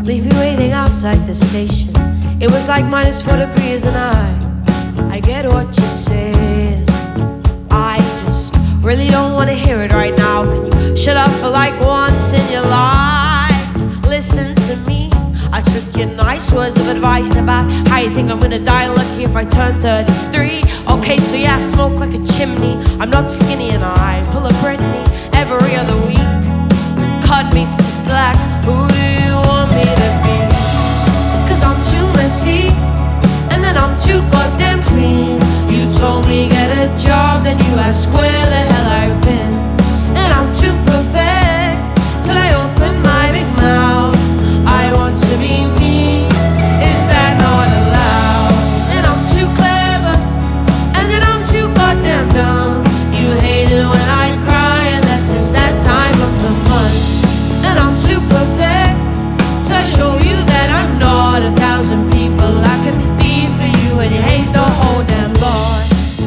Leave me waiting outside the station. It was like -4 degrees and I get what you're saying. I just really don't want to hear it right now. Can you shut up for like once in your life? Listen to me. I took your nice words of advice about how you think I'm gonna die lucky if I turn 33. Okay, so yeah, I smoke like a chimney. I'm not skinny and I pull a Britney every other week. Cut me some slack. Who do you want me to be? 'Cause I'm too messy and then I'm too goddamn clean. You told me get a job, then you asked where the hell I've been. And I'm too perfect till I open my big mouth. I want to be me, is that not allowed? And I'm too clever, and then I'm too goddamn dumb. You hate it when I cry unless it's that time of the month. And I'm too perfect till I show you that I'm not 1,000 people I could be for you. And you hate the whole damn lot.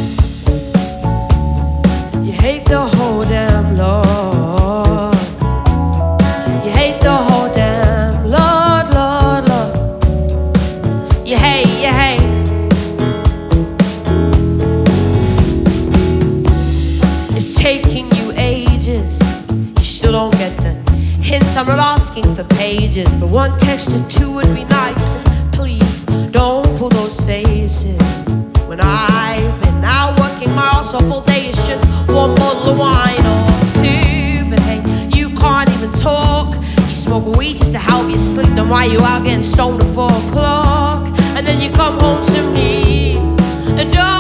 You hate the whole damn lot. You hate the whole damn lot, lot, lot. You hate, you hate. It's taking you ages. You still don't get the hint. I'm not asking for pages, but one text or two would be nice. And please don't pull those faces when I've been out working my ass off all day. It's just one bottle of wine or two, but hey, you can't even talk. You smoke weed just to help you sleep. Then why you out getting stoned at 4 o'clock? And then you come home to me and